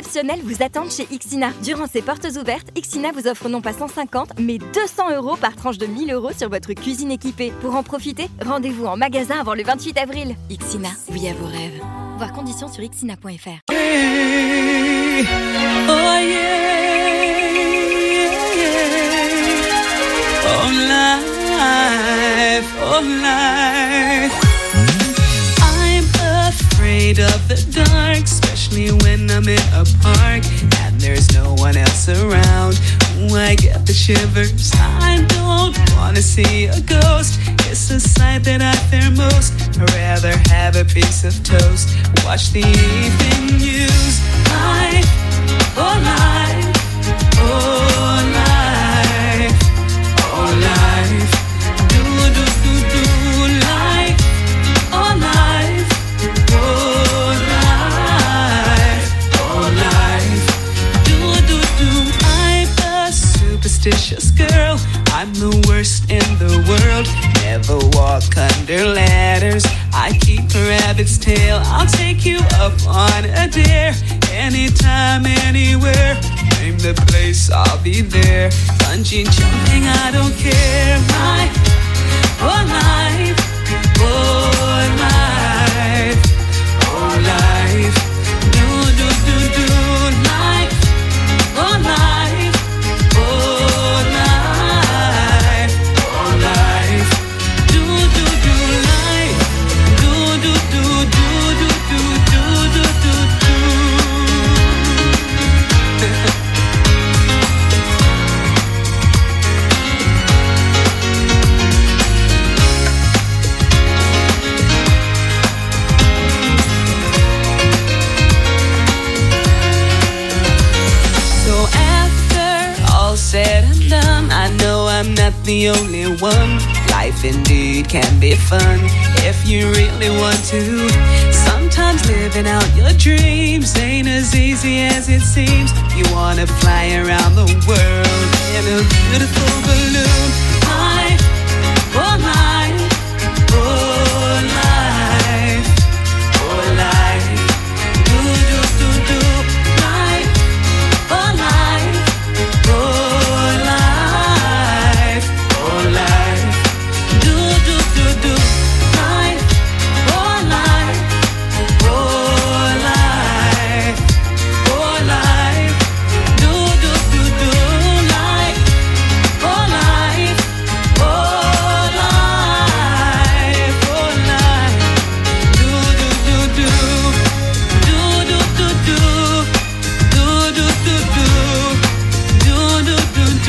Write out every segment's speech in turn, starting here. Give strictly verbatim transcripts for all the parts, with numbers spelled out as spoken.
exceptionnelles vous attendent chez Ixina. Durant ces portes ouvertes, Ixina vous offre non pas cent cinquante, mais deux cents euros par tranche de mille euros sur votre cuisine équipée. Pour en profiter, rendez-vous en magasin avant le vingt-huit avril. Ixina, oui à vos rêves. Voir conditions sur ixina point f r. Hey, oh yeah, yeah. Oh life, oh life. I'm afraid of the dark, especially when I'm in a park and there's no one else around. Ooh, I get the shivers. I don't wanna see a ghost. It's a sight that I fear most. I'd rather have a piece of toast. Watch the evening news. Life, oh life, oh life, oh life. Do do do do life, oh life, oh life, oh life. Do do do. I'm a superstitious girl. I'm the worst in the world. Never walk under ladders. I keep a rabbit's tail. I'll take you up on a dare. Anytime, anywhere. Name the place, I'll be there. Bungee jumping, I don't care. My oh life, oh life, oh life. Do do do do life, oh life, oh life, oh life. Do do do life, do do do do do do do do do do. So after all said and done, I know I'm not the only one. Life indeed can be fun if you really want to. Sometimes living out your dreams ain't as easy as it seems. You wanna fly around the world in a beautiful balloon. Life, oh life, oh life, oh life. Do do do do life, oh life, oh life, oh life. Do do do do life, oh life, oh life, oh life. Do do do do life, oh life, oh life, oh life. Do do do do, do do do do, do do do do, do do do do, do do do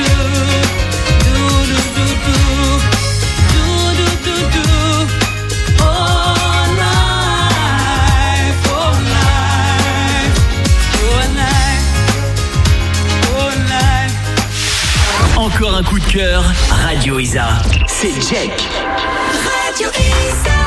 do. Do do do do, oh life, oh life, oh life, oh life. Encore un coup de cœur, Radio Isa. C'est Jack. Radio Isa.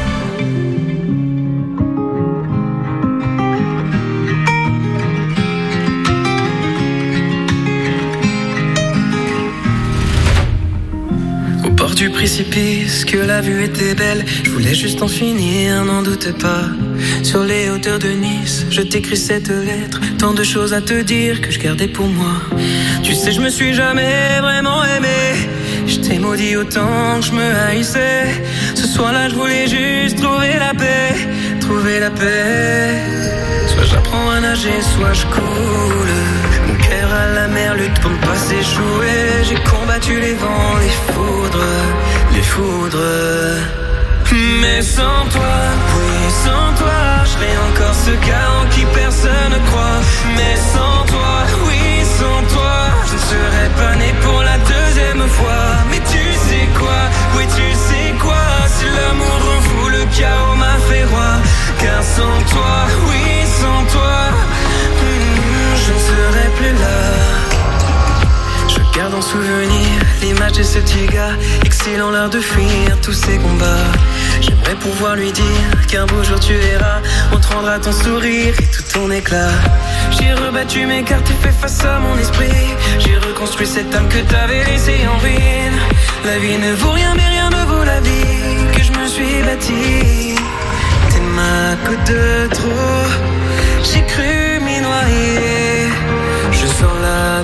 Au bord du précipice, que la vue était belle. Je voulais juste en finir, n'en doute pas. Sur les hauteurs de Nice, je t'écris cette lettre. Tant de choses à te dire que je gardais pour moi. Tu sais, je me suis jamais vraiment aimé. Je t'ai maudit autant que je me haïssais. Ce soir-là, je voulais juste trouver la paix. Trouver la paix. Soit j'apprends à nager, soit je coule. Mon cœur à la mer lutte pour ne pas s'échouer. J'ai combattu les vents, les foudres, les foudres. Mais sans toi, oui, sans toi, je serais encore ce gars en qui personne ne croit. Mais sans toi, oui, sans toi, je ne serais pas né pour la deuxième fois. Mais tu sais quoi, oui, tu sais quoi, si l'amour rend fou, le chaos m'a fait roi. Car sans toi, oui, sans toi, hmm, je ne serais plus là. Je garde en souvenir l'image de ce petit gars, excellent l'art de fuir tous ces combats. J'aimerais pouvoir lui dire qu'un beau jour tu verras, on te rendra ton sourire et tout ton éclat. J'ai rebattu mes cartes et fait face à mon esprit. J'ai reconstruit cette âme que t'avais laissée en ruine. La vie ne vaut rien mais rien ne vaut la vie que je me suis bâtie. T'es ma goutte de trop, j'ai cru m'y noyer.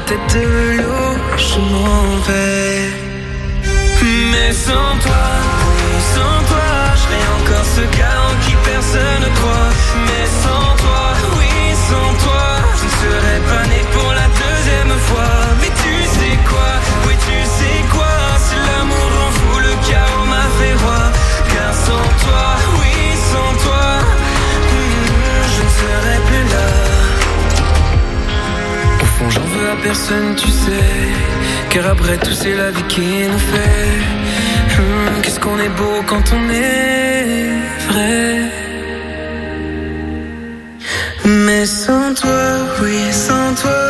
tête de l'eau, je m'en vais. Mais sans toi, oui, sans toi, je serai encore ce gars en qui personne ne croit. Mais sans toi, oui, sans toi, je ne serais pas né pour la deuxième fois. Mais tu sais quoi, oui, tu sais quoi, si l'amour rend fou, le chaos m'a fait roi. Car sans toi, oui, sans toi, hmm, je ne serais plus là. Au fond, j'en veux à personne, tu sais, car après tout, c'est la vie qui nous fait. Hum, qu'est-ce qu'on est beau quand on est vrai. Mais sans toi, oui, sans toi.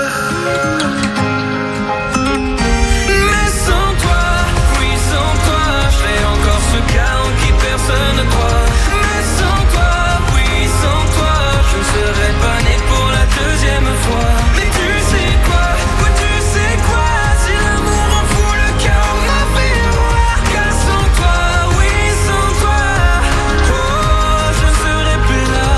Mais sans toi, oui, sans toi, je serai encore ce gars en qui personne ne croit. Mais sans toi, oui, sans toi, je ne serais pas né pour la deuxième fois. Mais tu sais quoi, oui, tu sais quoi, si l'amour en fout le cœur m'a fait roi. Car sans toi, oui, sans toi, oh, je ne serais plus là.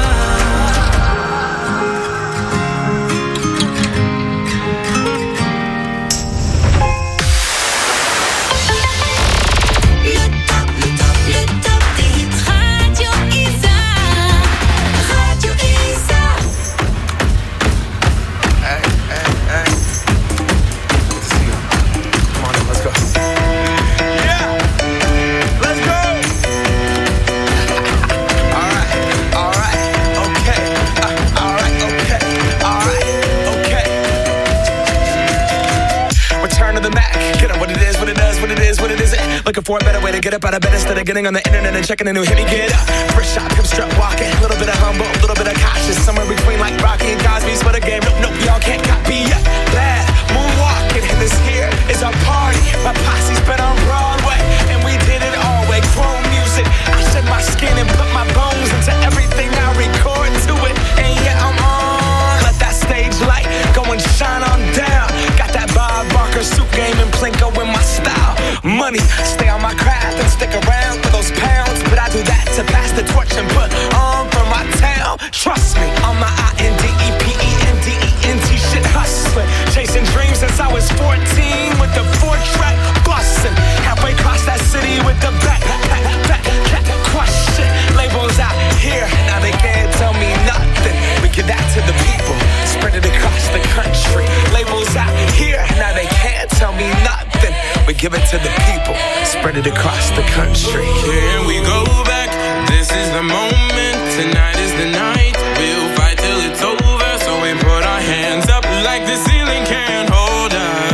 Looking for a better way to get up out of bed instead of getting on the internet and checking a new hit. Me get up, fresh shot, come strut walking. A little bit of humble, a little bit of cautious. Somewhere between like Rocky and Cosby's for the game. Nope, nope, y'all can't copy yet. Bad moonwalking, and this here is our party. My posse's been on Broadway, and we did it all way. Chrome music, I shed my skin and put my bones into everything I record to it. And yeah, I'm on. Let that stage light go and shine on down. Got that Bob Barker suit game and Plinko in my style. Money, stay on my craft and stick around for those pounds. But I do that to pass the torch and put on for my town. Trust me, on my I N D E P E N D E N T shit hustling. Chasing dreams since I was fourteen with the four track bustin'. Halfway across that city with the back, back, back, back, crush shit. Labels out here, now they can't tell me nothing. We give that to the people, spread it across the country. Labels out here, now they can't tell me nothing. We give it to the people, spread it across the country. Here we go back, this is the moment, tonight is the night. We'll fight till it's over, so we put our hands up like the ceiling can't hold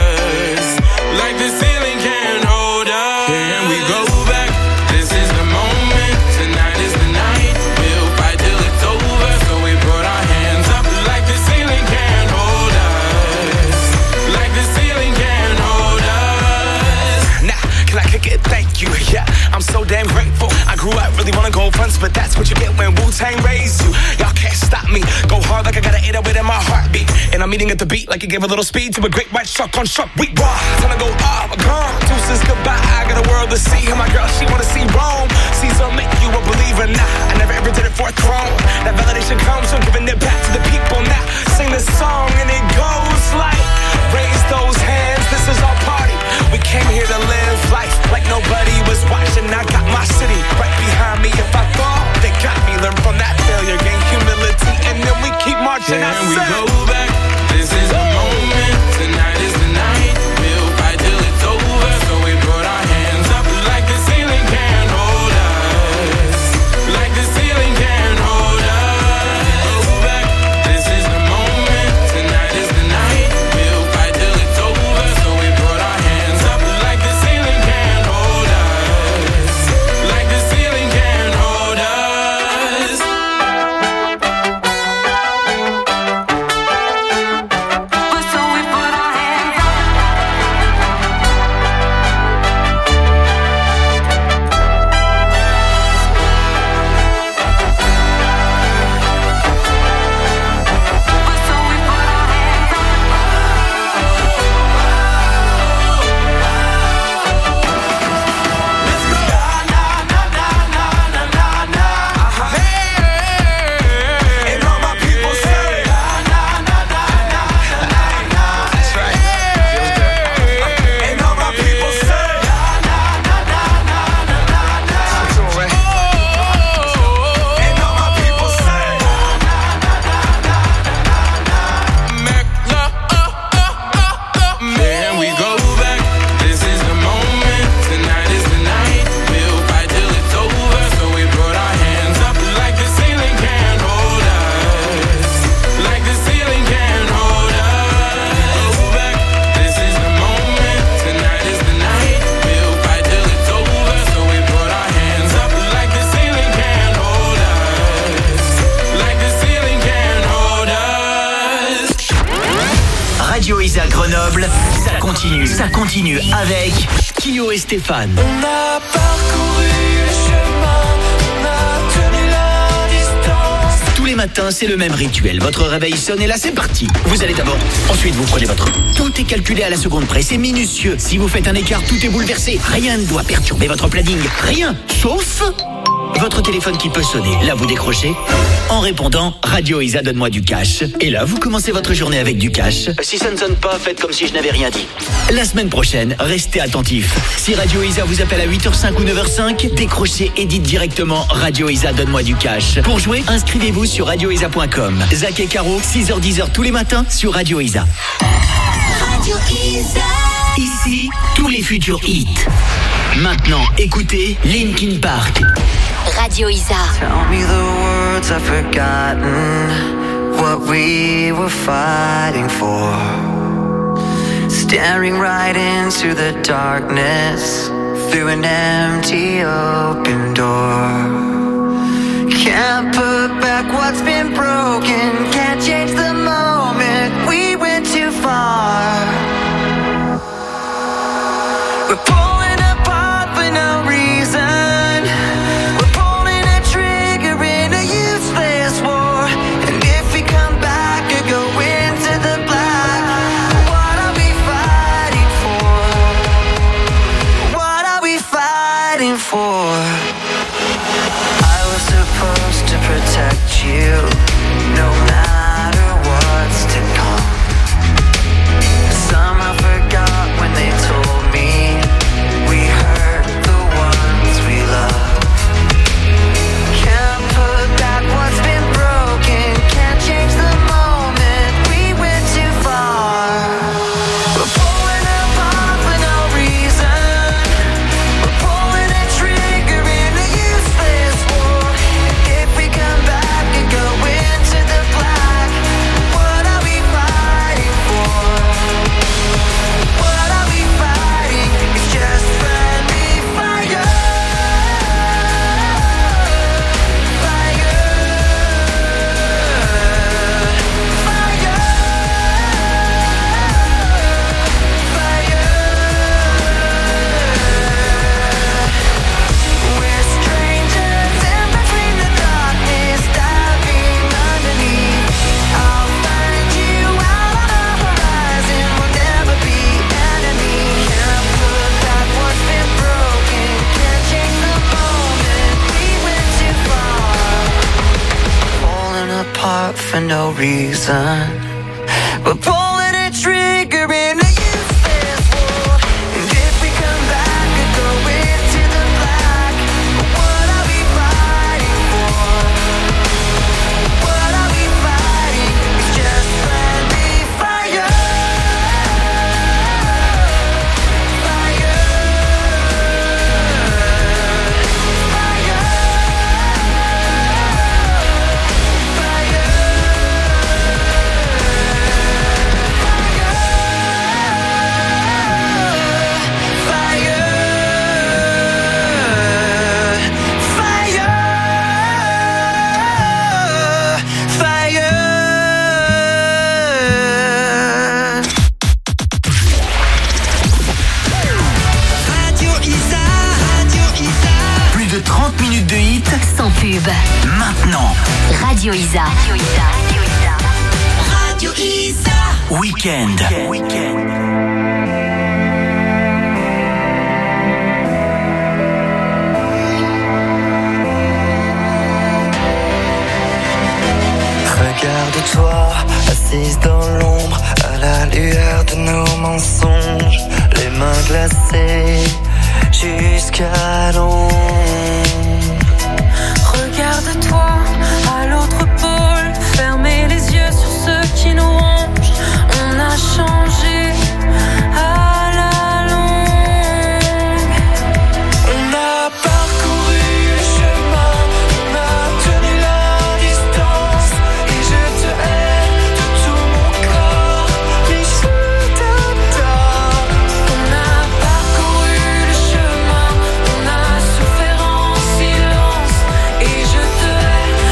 us. Like the ceiling can't hold us. Here we go back, this is the moment, tonight is the night. We'll fight till it's over, so we put our hands up like the ceiling can't hold us. Like the ceiling can't hold us. Now, can I kick it? Thank you, yeah, I'm so damn grateful. I grew up really wanna go fronts, but that's what you get when Wu-Tang raised you. Y'all can't stop me, go hard like I got an eight oh eight in my heartbeat. And I'm eating at the beat like it gave a little speed to a great white shark on shark week. Raw, time to go off, gone, deuces goodbye. I got a world to see, and my girl, she wanna see Rome. Caesar make you a believer, nah, I never ever did it for a throne. That validation comes from giving it back to the people. Now, sing this song and it goes like, raise those hands, this is our party. We came here to live life like nobody was watching. I got my city right behind me. If I fall, they got me. Learn from that failure, gain humility, and then we keep marching. Can we go back? This is the moment. Tonight is the night. We'll fight till it's over. So we put our hands up like the ceiling can't hold us. Like the ceiling can't hold us. Go back. This is the moment. Radio Isa Grenoble, ça continue, ça continue avec Kyo et Stéphane. On a parcouru le chemin, on a tenu la distance. Tous les matins, c'est le même rituel. Votre réveil sonne et là, c'est parti. Vous allez d'abord, ensuite vous prenez votre... Tout est calculé à la seconde près, c'est minutieux. Si vous faites un écart, tout est bouleversé. Rien ne doit perturber votre planning. Rien, sauf... votre téléphone qui peut sonner. Là, vous décrochez. En répondant, Radio Isa, donne-moi du cash. Et là, vous commencez votre journée avec du cash. Si ça ne sonne pas, faites comme si je n'avais rien dit. La semaine prochaine, restez attentifs. Si Radio Isa vous appelle à huit heures cinq ou neuf heures cinq, décrochez et dites directement Radio Isa, donne-moi du cash. Pour jouer, inscrivez-vous sur radio isa point com. Zach et Caro, six heures dix tous les matins sur Radio Isa. Radio Isa. Ici, tous les futurs hits. Maintenant, écoutez Linkin Park. Radio Isa. Tell me the words I've forgotten, what we were fighting for. Staring right into the darkness, through an empty open door. Can't put back what's been broken, can't change the moment, we went too far. We're pulling apart for no reason, we're pulling a trigger in a useless war. And if we come back or go into the black, what are we fighting for? What are we fighting for? I was supposed to protect you, no matter what's to come. Somehow forgot when they told me we hurt the ones we love. Can't put back what's been broken, can't change the moment, we went too far. We're pulling apart for no reason, we're pulling a trigger in a useless war. If we come back and go into the black, what are we fighting for? What are we fighting? It's just friendly fire. Fire. Fire. We're strangers in between the darkness, diving underneath. I'll find you out on the horizon, we'll never be enemies. Can't put back what's been broken, can't change the moment, we went too far. Falling apart for no reason, we're pulling a trigger in a useless war. And if we come back and go into the black, what are we fighting for? What are we fighting? It's just friendly fire. Fire. Radio Isa, Radio Isa. Plus de trente minutes de hits Sans pub. maintenant. Radio Isa. Radio Isa. Radio Isa. Weekend. Weekend. Regarde-toi, assise dans l'ombre, à la lueur de nos mensonges, les mains glacées jusqu'à l'ombre. Regarde-toi à l'autre pôle, fermez les yeux sur ceux qui nous rongent. On a changé à la longue. On a parcouru le chemin, on a tenu la distance, et je te hais de tout mon corps, mais je t'adore. On a parcouru le chemin, on a souffert en silence. Et je te hais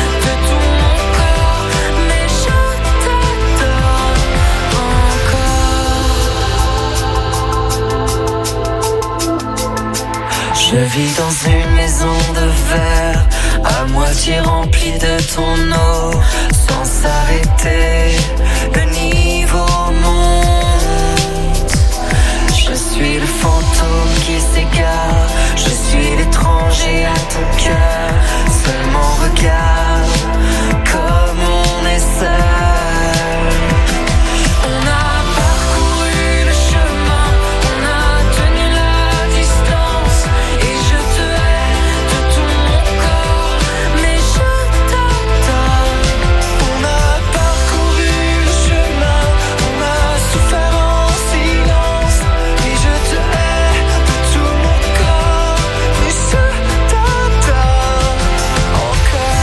Je vis dans une maison de verre, à moitié remplie de ton eau, sans s'arrêter, le niveau monte. Je suis le fantôme qui s'égare, je suis l'étranger à ton cœur. Seulement regarde comme on est seul. On a parcouru le chemin, on a tenu la distance, et je te hais de tout mon corps, mais je t'adore. On a parcouru le chemin, on a souffert en silence, et je te hais de tout mon corps, mais je t'adore encore.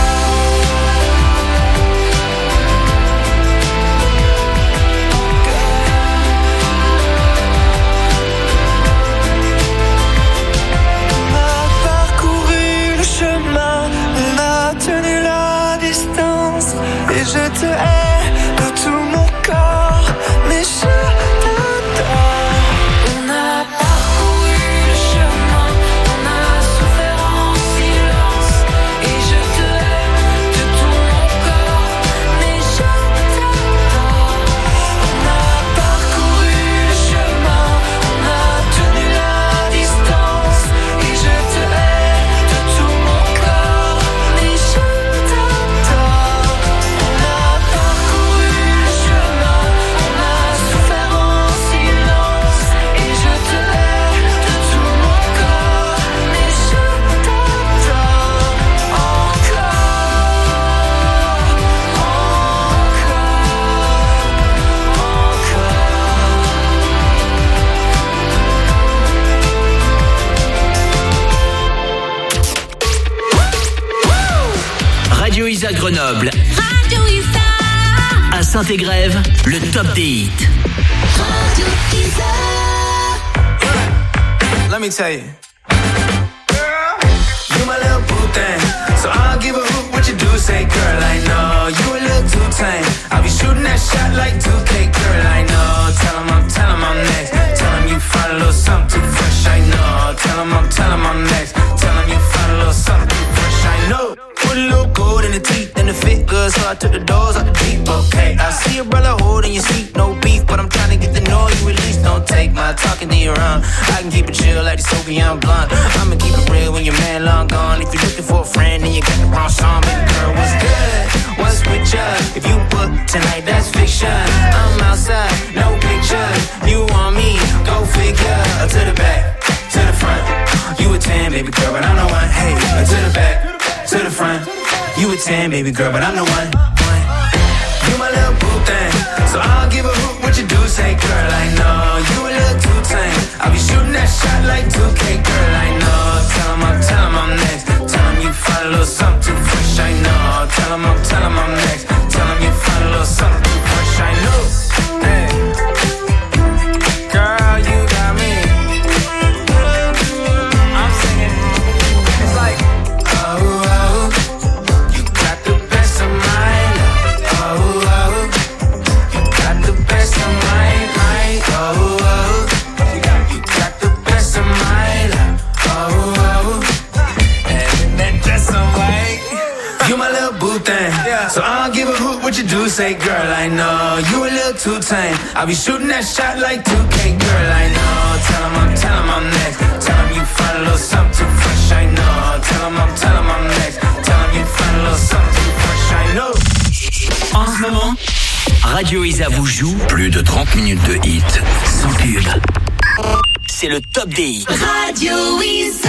On a parcouru le chemin, on a tenu la distance, et je te hais de tout mon corps, mais je t'adore. On a parcouru le chemin, on a souffert en silence, et je te hais de tout mon corps, mais je t'adore. On a parcouru le chemin, on a tenu la distance, et je te hais de tout mon corps, mais je t'adore. On a parcouru le chemin, on a souffert en silence, et je te hais de tout mon corps, mais je t'adore encore, Radio Isa Grenoble. Radio Isa. À Saint-Égrève, le top des hits. Radio Isa. Let me tell you. Girl, you my little boo thing. So I don't give a hoot what you do, say, girl, I know. You a little too tame. I'll be shooting that shot like two K, girl, I know. Tell him I'm, tell him I'm next. Tell him you find a little something too fresh, I know. Tell him I'm, tell him I'm next. Tell him you find a little something too fresh, I know. Put a little gold in the teeth and the fit good, so I took the doors out the deep, okay. I see a brother holding your seat, no beef, but I'm trying to get the noise you release. Don't take my talking to your own. I can keep it chill like the Soviet blunt. I'ma keep it real when your man long gone. If you're looking for a friend, then you got the wrong song. Baby girl, what's good? What's with ya? If you book tonight, that's fiction. I'm outside, no pictures. You want me? Go figure. To the back, to the front. You a ten, baby girl, but I'm the one. Hey, to the back, to the front. You a ten, baby girl, but I'm the one. one. You my little boo thing, so I don't give a hoot what you do, say, girl, I know. You a little too tame. I'll be shooting that shot like two K, girl, I know. Tell him I'm, tell him I'm next. Tell him you find a little something too fresh, I know. Tell him I'm, tell him I'm next. Tell him you find a little something too fresh, I know. Hey, girl, you got me. I'm singing. It's like, oh, oh, you got the best of my love. Oh, oh, you got the best of my life. Oh, oh, you got the best of my love. Oh, oh, and that dress so white. You my little boo thing, so I don't give a hoot what you do, say, girl, I know. You a little too tame. I'll be shooting that shot like two K, girl, I know. Tell him I'm, tell him I'm next. Tell him you find a little something too fresh, I know. Tell him I'm, tell him I'm next. Tell him you find a little something too fresh, I know. En ce moment, Radio Isa vous joue plus de trente minutes de hits sans pub. C'est le top des hits. Radio Isa.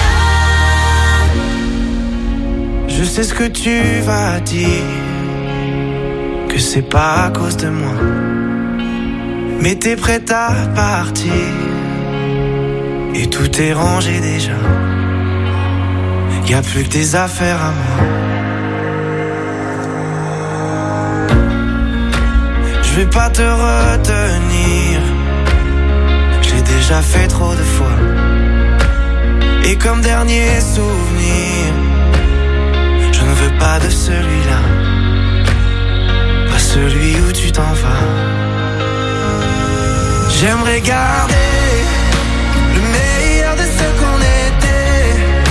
Je sais ce que tu vas dire, que c'est pas à cause de moi, mais t'es prête à partir, et tout est rangé déjà. Y'a plus que des affaires à moi. Je vais pas te retenir, j'ai déjà fait trop de fois. Et comme dernier souvenir, je ne veux pas de celui-là, pas celui où tu t'en vas. J'aimerais garder le meilleur de ce qu'on était,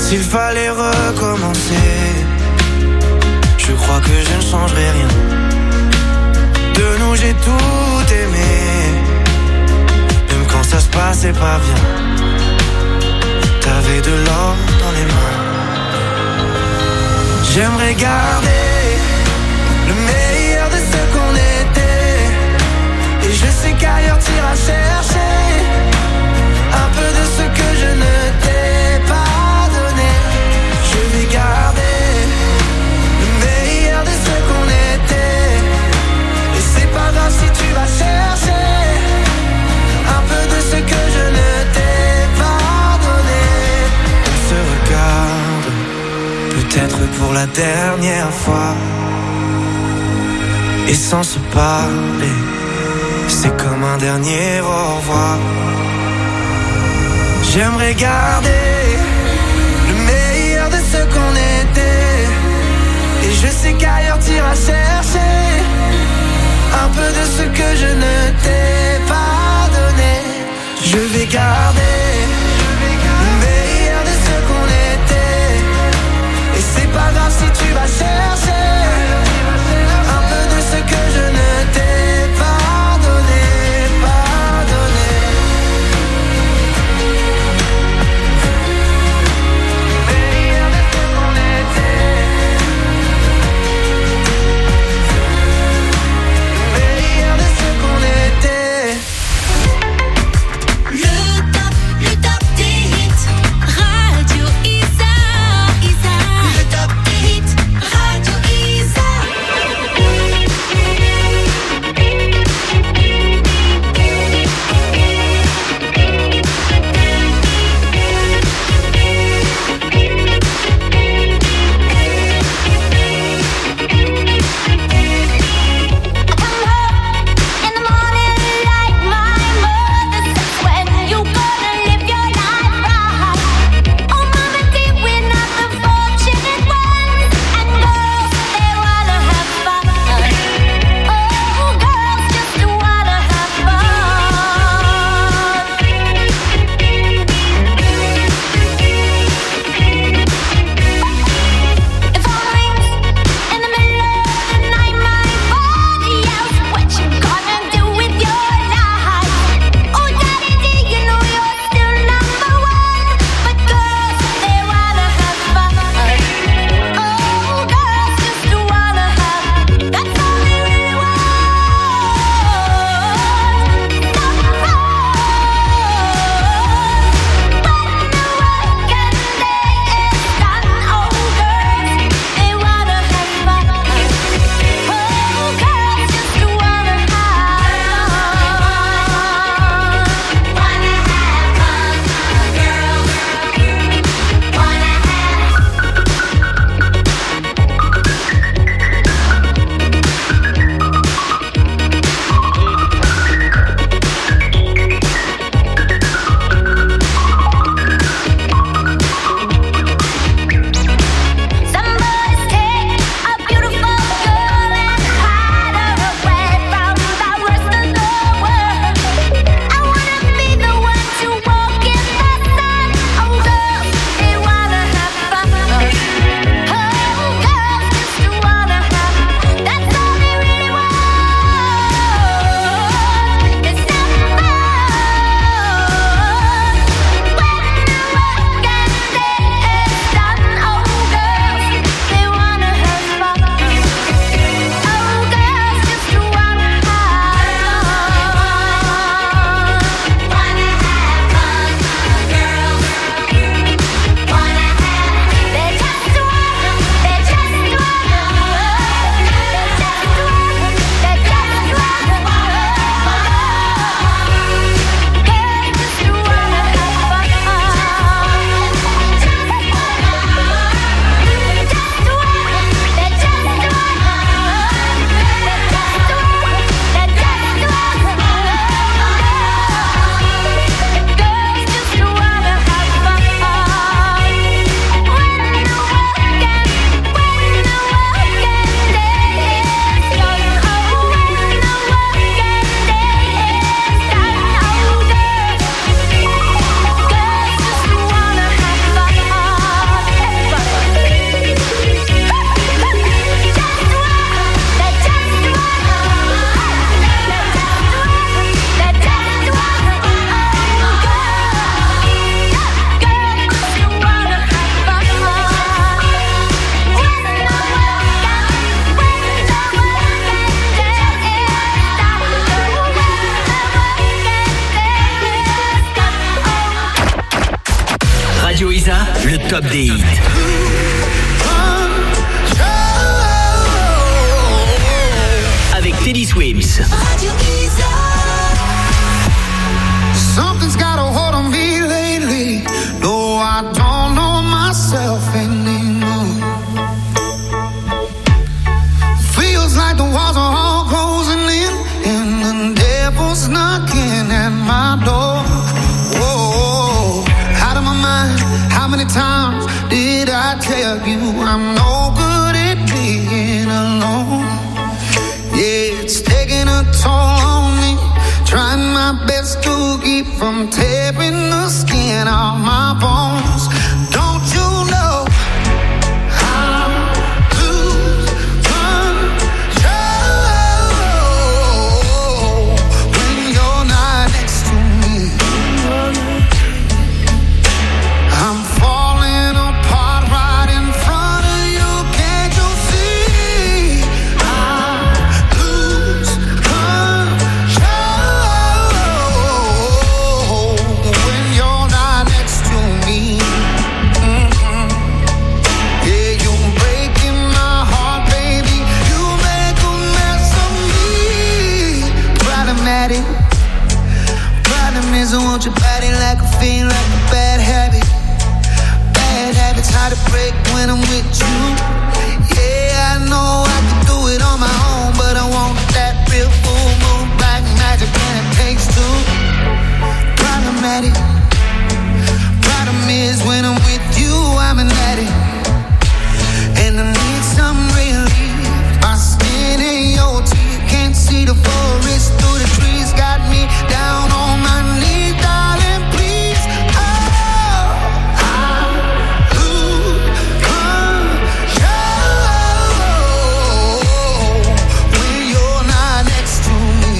S'il fallait recommencer, je crois que je ne changerai rien. De nous j'ai tout aimé, même quand ça se passait pas bien. T'avais de l'or dans les mains. J'aimerais garder le meilleur de ce qu'on était. Et je sais qu'ailleurs t'iras chercher un peu de ce que je ne t'ai pas donné. Je vais garder le meilleur de ce qu'on était. Et c'est pas grave si tu vas chercher un peu de ce que je ne t'ai pas donné. On se regarde, peut-être pour la dernière fois. Et sans se parler, c'est comme un dernier au revoir. J'aimerais garder le meilleur de ce qu'on était. Et je sais qu'ailleurs t'iras chercher un peu de ce que je ne t'ai pas donné. Je vais garder le meilleur de ce qu'on était. Et c'est pas grave si tu vas chercher un peu de ce que je ne t'ai pas donné, pas donné. Meilleur de ce qu'on était. Meilleur de ce qu'on était. Le top, le top des hits. Avec Teddy Swims. Something's got a hold on me lately. No, I don't know myself anymore. Feels like the walls are all closing in, and the devil's knocking at my door. Whoa, out of my mind. How many times did I tell you I'm no good at being alone? Yeah, it's taking a toll on me. Trying my best to keep from tearing the skin off my bones. Don't you know I lose control when you're not next to me? I'm falling apart right in front of you. Can't you see? I lose control when you're not next to me. Mm-hmm. Yeah, you're breaking my heart, baby. You make a mess of me. Problematic. Problem is I want your body like a fiend, like a bad habit. Bad habits hard to break when I'm with you. Yeah, I know I can do it on my own, but I want that real full moon black magic and it takes two. Problematic. Problem is when I'm with you, I'm an addict, and I need some relief. My skin and your teeth can't see the forest through the trees. Got me down on my knees, darling, please. Oh, I lose control when you're not next to me.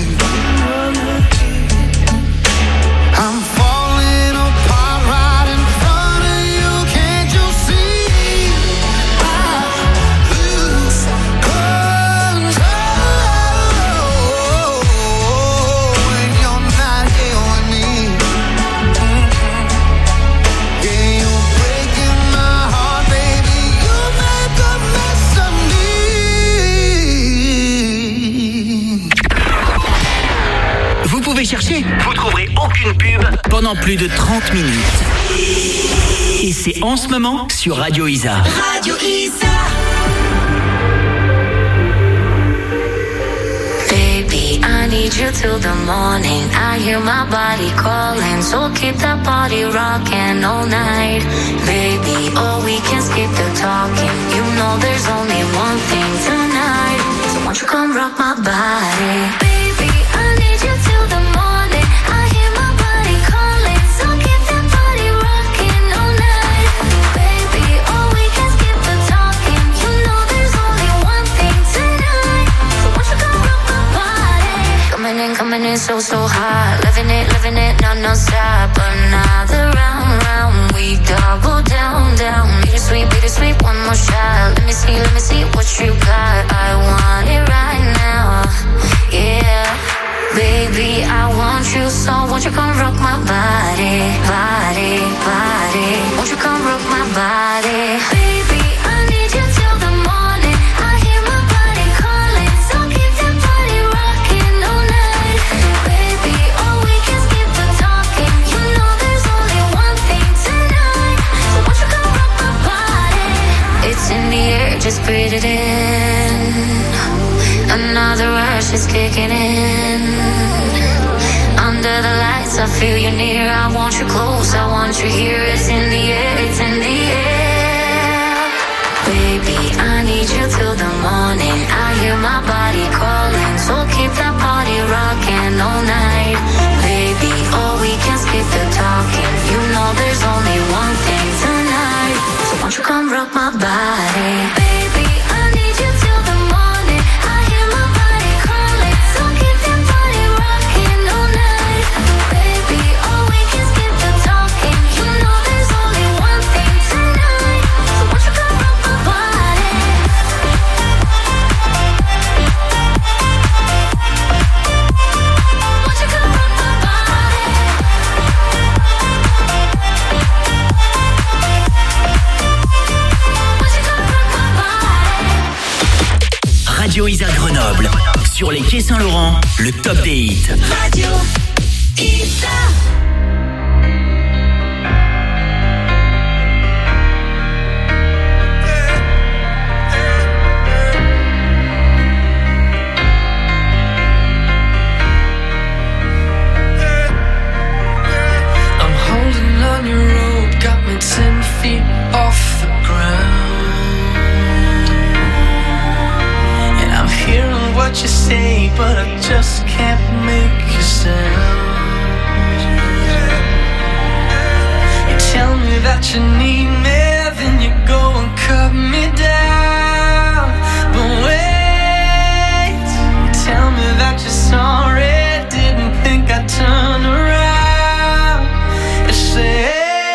I'm falling apart right in front of you. Can't you see? I lose control when you're not here with me. Mm-hmm. Yeah, you're breaking my heart, baby. You make a mess of me. Vous pouvez chercher, vous trouverez aucune pub pendant plus de trente minutes. Et c'est en ce moment sur Radio Isa. Radio Isa. Baby, I need you till the morning. I hear my body calling, so keep that body rocking all night. Baby, oh, we can skip the talking. You know there's only one thing tonight. So won't you come rock my body? Baby, I need you till the morning. I hear my body calling, so keep that body rocking all night. Baby, oh, we can skip the talking. You know there's only one thing tonight. So won't you come rock my body? Coming in, coming in so, so hot. Living it, living it, no, no stop. Another round, round. We double down, down. Bittersweet, bittersweet, one more shot. Let me see, let me see what you got. I want it right now. Yeah. Baby, I want you, so won't you come rock my body, body, body. Won't you come rock my body? Baby, I need you till the morning. I hear my body calling, so keep that body rocking all night. Baby, oh, we can skip the talking. You know there's only one thing tonight. So won't you come rock my body? It's in the air, just breathe it in. Another rush is kicking in. Under the lights, I feel you near. I want you close, I want you here. It's in the air, it's in the air. Baby, I need you till the morning. I hear my body calling, so keep that body rocking all night. Baby, oh, we can skip the talking. You know there's only one thing tonight. So won't you come rock my body? Baby, I need you till the morning. I hear my body calling, so keep that body rocking all night. Baby, oh, we can skip the talking. You know there's only one thing tonight. So won't you come rock my body? Won't you come rock my body? Radio Isère Grenoble. Sur les quais Saint-Laurent, le top des hits. Radio Isère. On your road, got me ten feet off the ground. And I'm hearing what you say, but I just can't make a sound. You tell me that you need me, then you go and cut me down. But wait, you tell me that you're sorry, didn't think I'd turn around. You say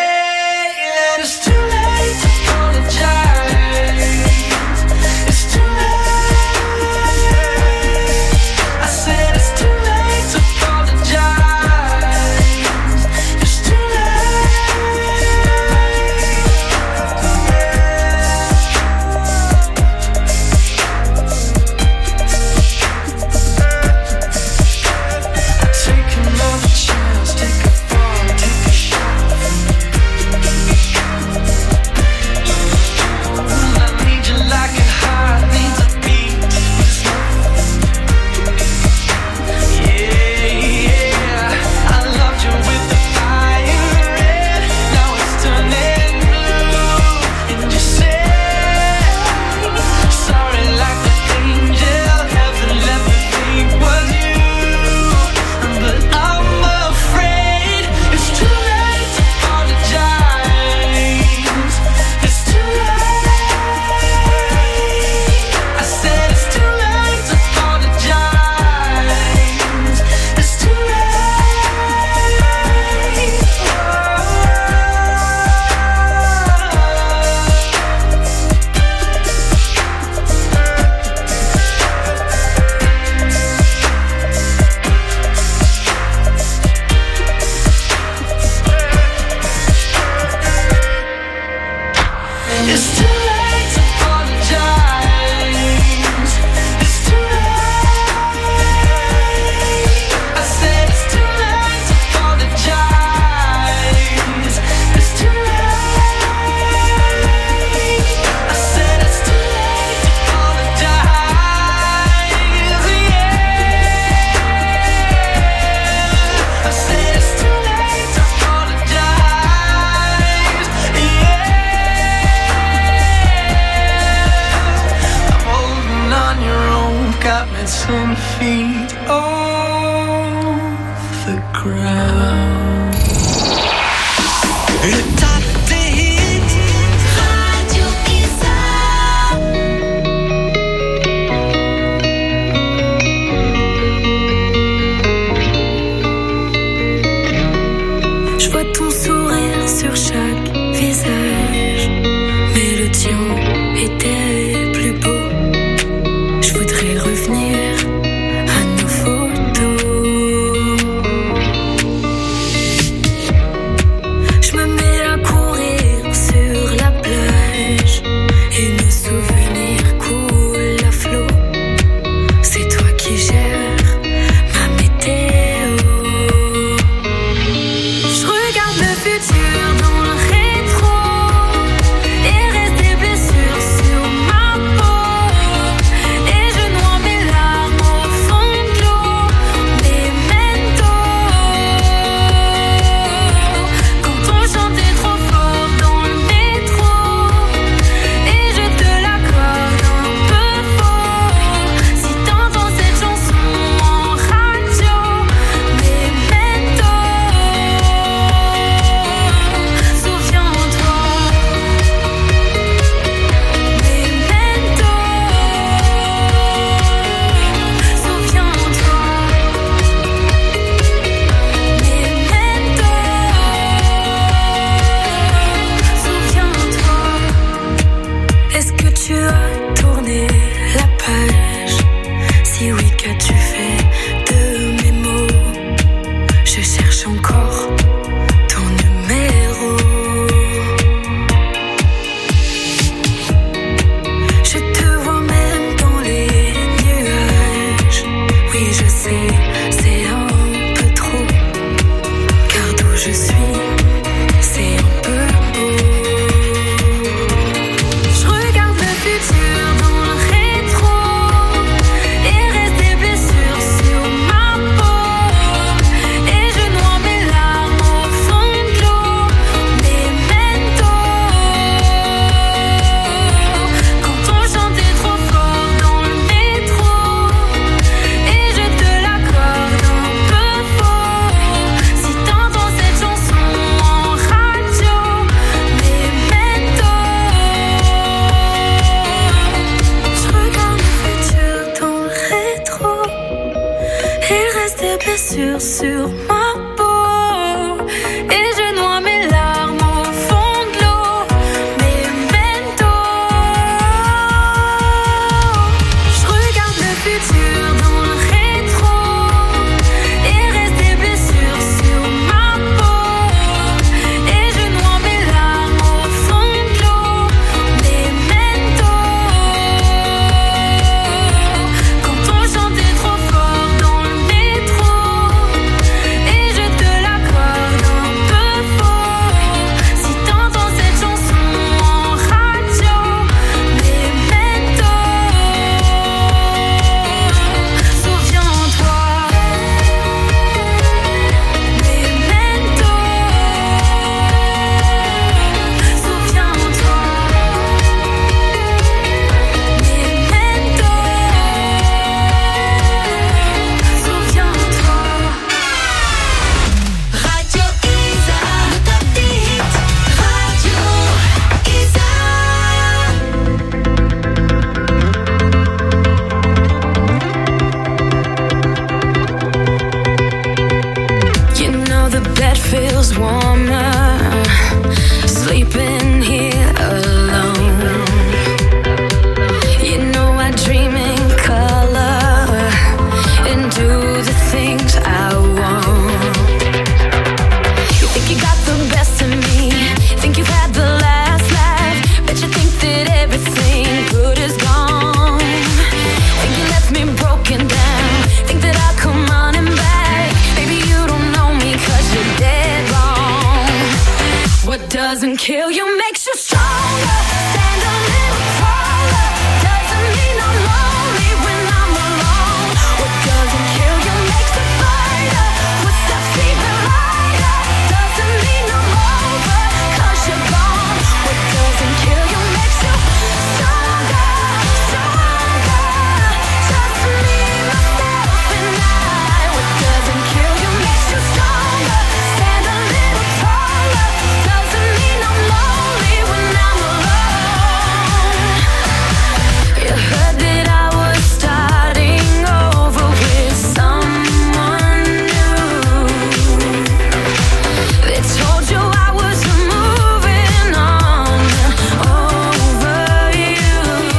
ten feet off the ground. Le top des hits. Radio Isère. Je vois ton sourire sur chaque visage, mais le tien était plus beau. Je voudrais revenir à nos photos. Je me mets à courir sur la plage et nos souvenirs coulent à flot. C'est toi qui gères ma météo. Je regarde le futur dans le rétro et reste des blessures blessures sur ma peau et je noie mes larmes au fond de l'eau. Memento, je regarde le futur dans le rétro et reste des blessures sur ma peau et je noie mes larmes au fond de l'eau. Memento, quand on chantait trop fort dans le métro et je te l'accorde un peu faux. Si t'entends cette chanson en radio, Memento, souviens-toi. Memento, souviens-toi. Memento, souviens-toi. Radio Isa, le top des hits. Radio Isa. You know the bed feels warmer, sleeping here alone. You know I dream in color and do the things I want. You think you got the best of me, think you've had the last laugh, bet you think that everything good is gone. Think you left me broken down, think that I'll come running back. Maybe you don't know me 'cause you're dead wrong. What doesn't kill you makes you stronger. Stand a little taller. Doesn't mean I'm lonely when I'm alone. What doesn't kill you makes a fighter. What's that fever lighter? Doesn't mean I'm over 'cause you're gone. What doesn't kill you makes you stronger, stronger. Just me, myself, and I. What doesn't kill you makes you stronger. Stand a little taller. Doesn't mean I'm lonely when I'm alone. You heard that I was starting over with someone new. They told you I was moving on over you.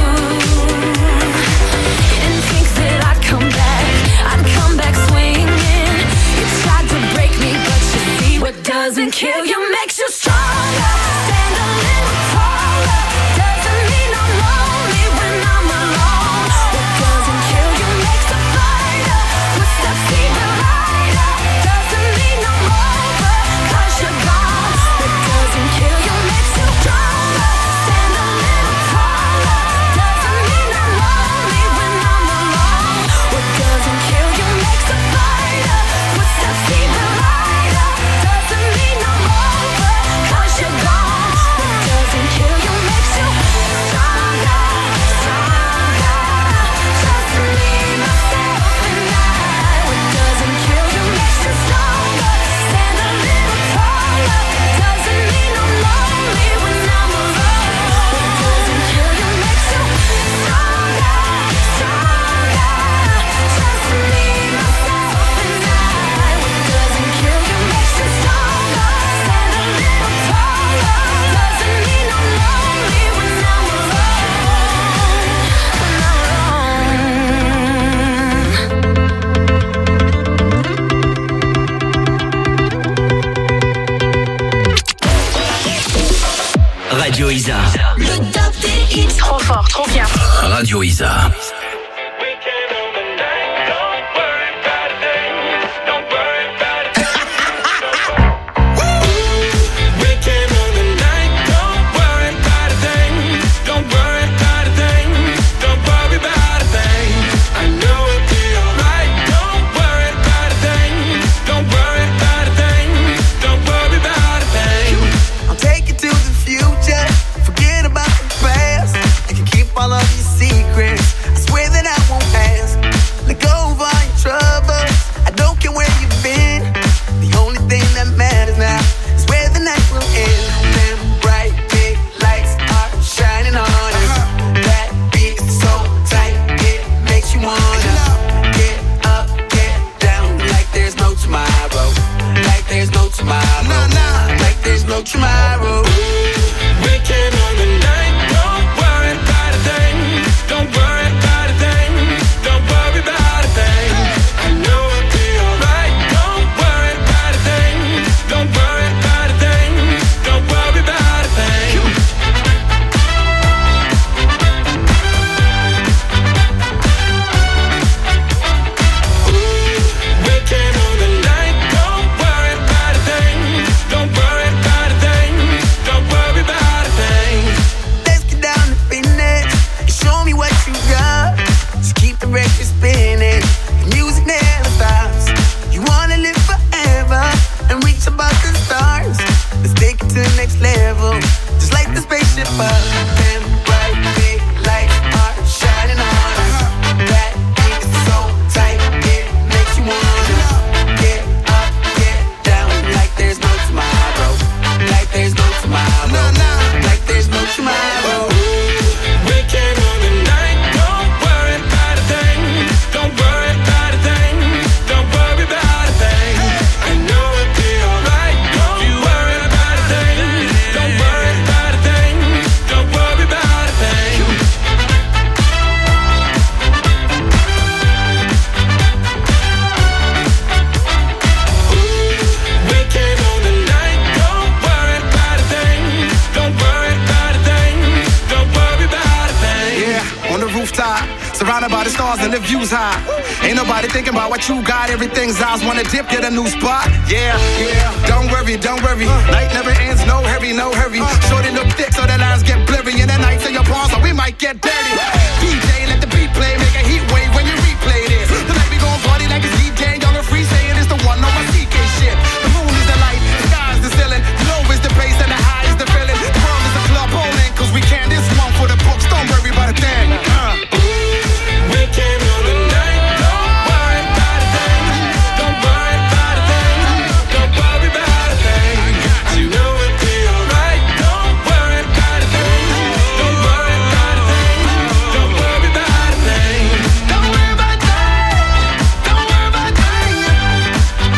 You didn't think that I'd come back, I'd come back swinging. You tried to break me, but you see what doesn't kill you makes you stronger. Stand a little taller. Doesn't mean I'm lonely when I'm alone. What doesn't kill you makes a fighter. What's that fever lighter? Doesn't mean I'm over 'cause you're gone. What doesn't kill you makes you stronger. Stand a little taller. Doesn't mean I'm lonely when I'm alone. What doesn't kill you makes a fighter. What's that fever lighter? Doesn't mean I'm over 'cause you're gone. What doesn't kill you makes you stronger, stronger. Just me, myself, and I. What doesn't kill you makes you stronger. Stand a little taller. Doesn't mean I'm lonely when I'm alone. What doesn't kill you makes you stronger, stronger. Just me, myself, and I. What doesn't kill you makes you stronger. Stand a little taller. Doesn't mean I'm lonely when I'm alone. When I'm Radio Isa. Le top des hits. Trop fort, trop bien. Radio Isa. I'll take you to the future. Forget about the past. I can keep all of your secrets. I swear spaceship up. Them bright big lights are shining on us. That ink is so tight, it makes you wanna get up, get down, like there's no tomorrow. Like there's no tomorrow. No, no. Like there's no tomorrow. We came on the night, don't worry about a thing. Don't worry about a thing. Don't worry about a thing. I know it'll be alright. Don't you worry about a thing. Don't worry about a thing. Don't worry about a thing. We came on the night, don't worry about a thing. Don't worry about a thing. Don't worry about a thing. Yeah, on the rooftop, surrounded by the stars and the views high. Ain't nobody thinking about what you got. Everything's ours. Wanna dip, get a new spot. Yeah, yeah. Don't worry, don't worry. Night never ends. No hurry, no hurry. Shorty look thick, so the lines get blurry. And the nights in your palms, so we might get dirty. D J, let the beat play, make a heat wave when you replay this. Tonight we gon' party like it's D J, young and free, saying it's the one on my C K shit. The moon is the light, the sky is the ceiling, the low is the bass and the high is the feeling. The world is a club bowling, cause we can. This one for the books. Don't worry about a thing. Uh. We came on the night, don't worry about a thing. Don't worry about a thing. Don't worry about a thing. You know it'll be alright. Don't worry about a thing. Don't worry about a thing. Don't worry about a thing. Don't worry about that. Don't worry about that.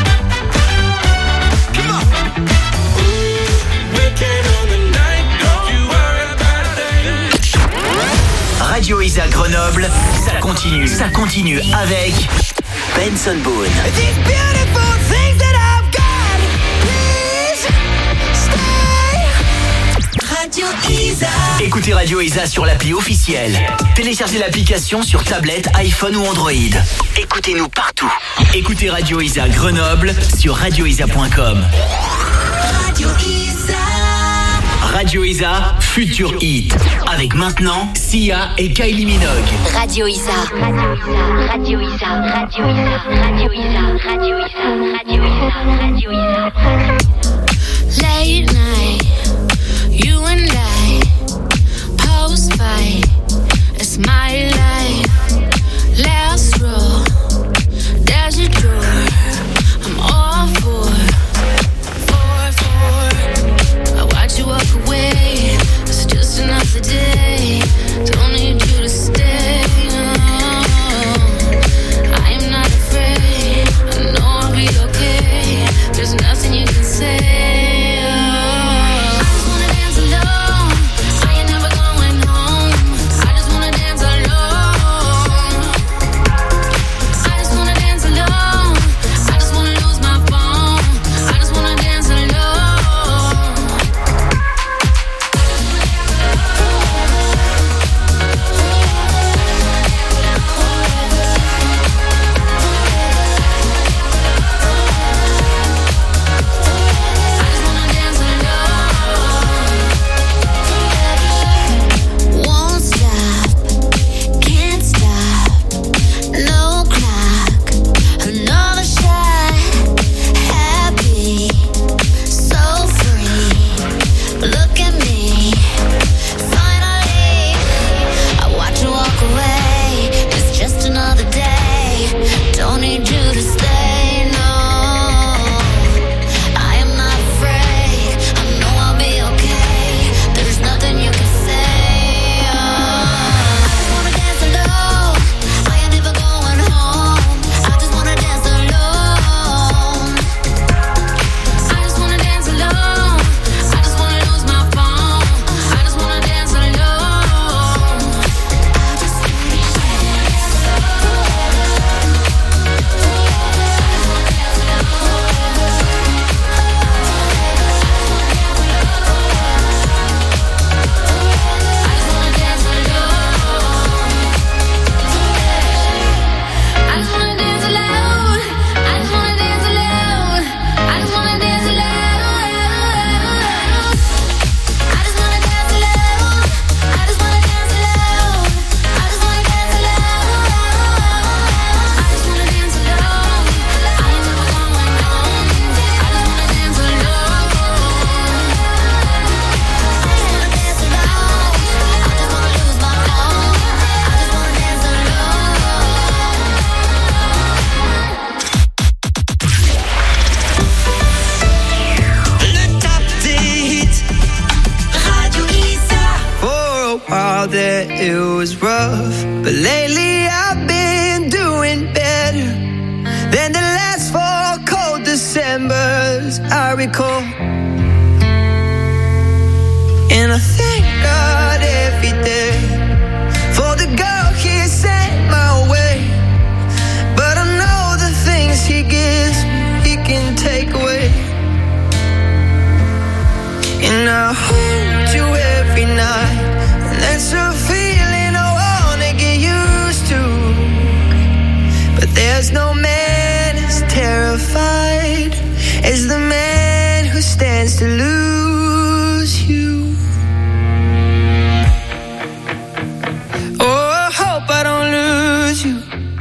Come on. We came on the night, don't you worry about a thing. Radio Isa Grenoble, ça continue, ça continue avec Benson Boone. These beautiful things that I've got, please stay. Radio Isa. Écoutez Radio Isa sur l'appli officielle. Téléchargez l'application sur tablette, iPhone ou Android. Écoutez-nous partout. Écoutez Radio Isa Grenoble sur radio isa point com. Radio Isa. Radio Isa, futur hit. Avec maintenant Sia et Kylie Minogue. Radio Isa. Radio Isa. Radio Isa. Radio Isa. Radio Isa. Radio Isa. Radio Isa. Radio Isa. Late night, you and I, post fight, it's my life. Last row, there's a door, I'm all for, for, for. I watch you walk away, it's just another day. Don't need you to stay. I am not afraid, I know I'll be okay. There's nothing you can say. while there it was rough, but lately I've been doing better than the last four cold Decembers I recall. And I thank God every day for the girl He sent my way. But I know the things He gives me, He can take away. And I hold you every night, and that's a feeling I wanna get used to. But there's no man as terrified as the man who stands to lose you. Oh, I hope I don't lose you.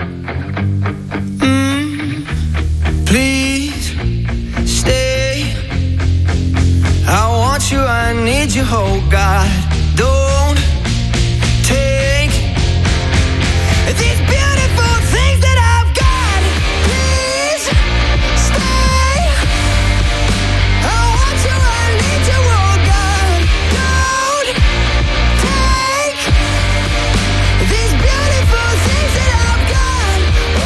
Mm, please stay. I want you, I need you, oh God. Don't take these beautiful things that I've got. Please stay. I want you, I need you, oh God. Don't take these beautiful things that I've got.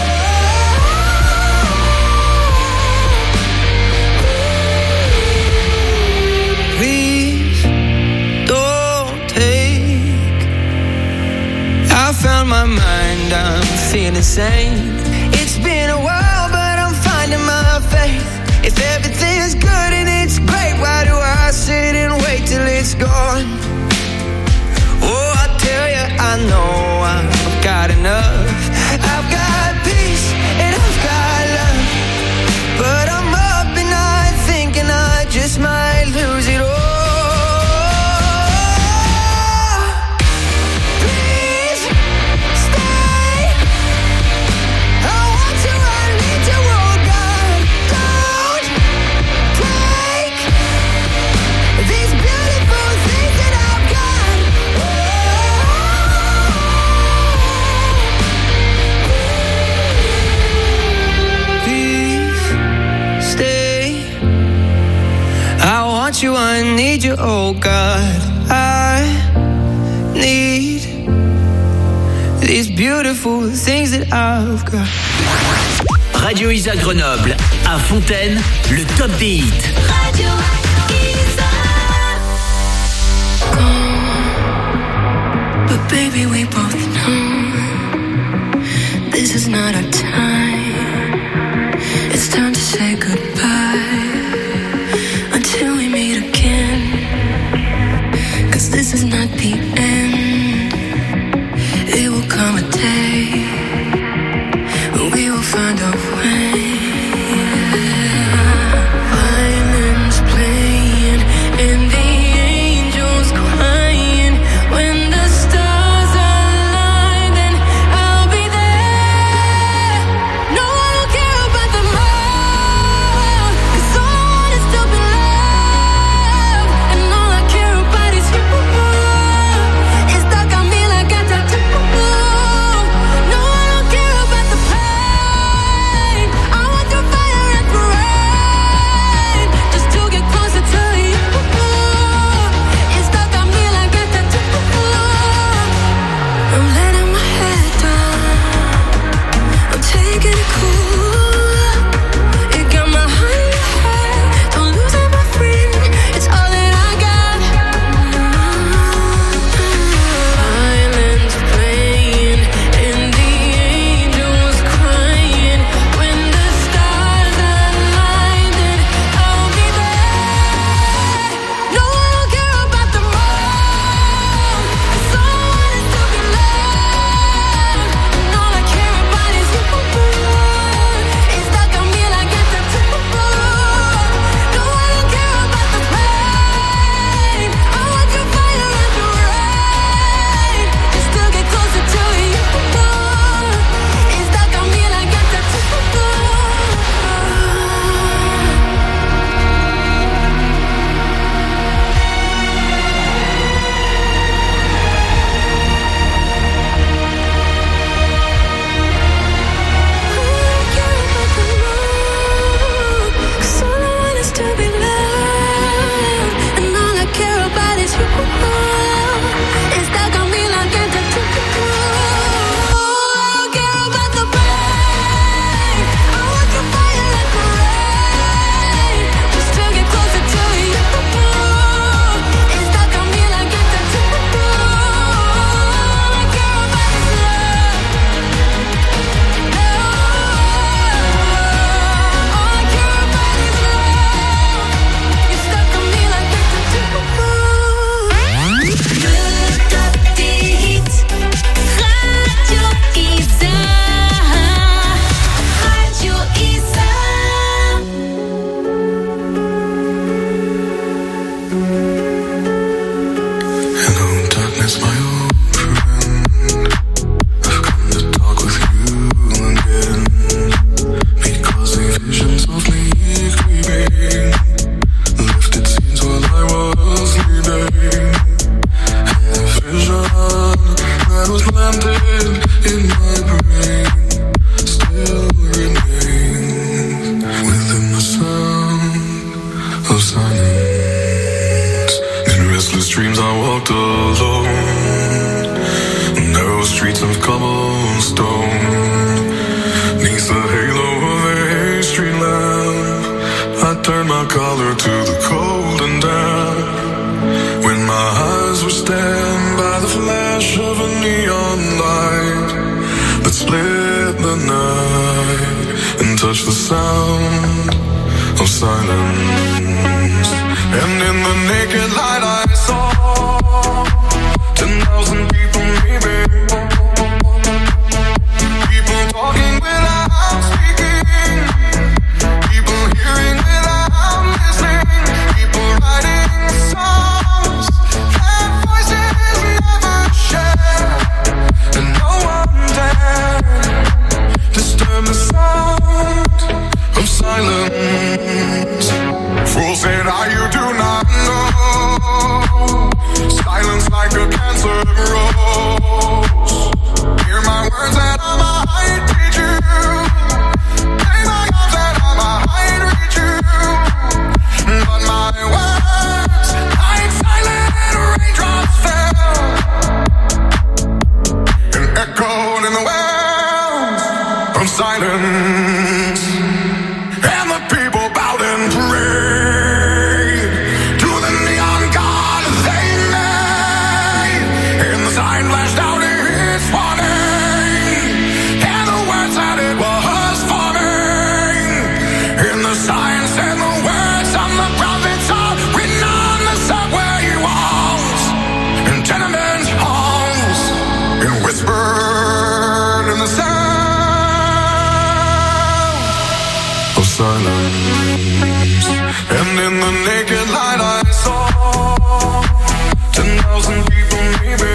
Please don't take. I found my mind, I'm feeling sane. It's been a while, but I'm finding my faith. If everything's good and it's great, why do I sit and wait till it's gone? Oh, I tell you, I know I've got enough. I've got peace and I've got love, but I'm up and I'm thinking I just might lose it all. Please stay. I want you, I need you, oh God. Don't take these beautiful things that I've got. Please stay. I want you, I need you, oh God. I need these beautiful things that I've got. Radio Isa Grenoble, à Fontaine, le top des hits. Radio Isa. But baby, we both know this is not our time. It's time to say goodbye until we meet again. 'Cause this is not the end. It will come a day when we will find our way. Violins playing and the angels crying. When the stars align, then I'll be there. No one will care about the love, 'cause all I want is to be loved, and all I care about is you. shadows landed in my brain still remain within the sound of silence. In restless dreams I walked alone, narrow streets of cobblestone, neath the halo of a street lamp. I turned my collar to the cold and damp. When my eyes were stabbed by the flash of a neon light that split the night and touched the sound of silence. And in the naked light I saw ten thousand people maybe, people talking without speaking, people hearing without listening, people writing songs that voices never share, and no one dared disturb the sound of silence. Fool said I, you do not know, silence like a cancer grows. Hear my words and I might teach you, play my arms and I might reach you, but my words like silent raindrops fell and echoed in the wells of silence. And the people bowed and prayed to the neon god they made, and the sign flashed out its warning, and the words that it was forming, and the sign said the words of the prophets are written on the subway walls and tenement halls, and whispered in the sound of silence. And in the naked light I saw ten thousand people maybe,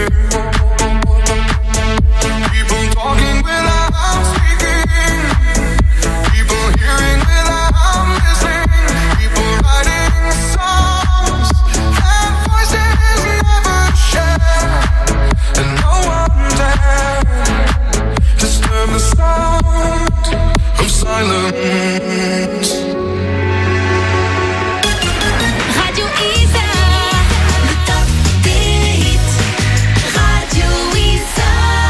people talking without speaking, people hearing without listening, people writing songs that voices never share, and no one dared disturb the sound of silence. Radio Isa, le top des hits. Radio Isa.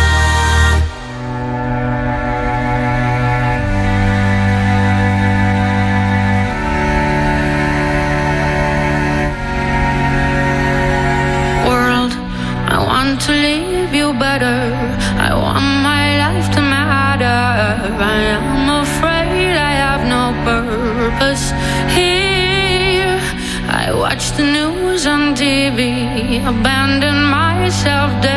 World, I want to leave you better. I want my life to matter. I am afraid I have no purpose here. I watch the news on T V, abandon myself there.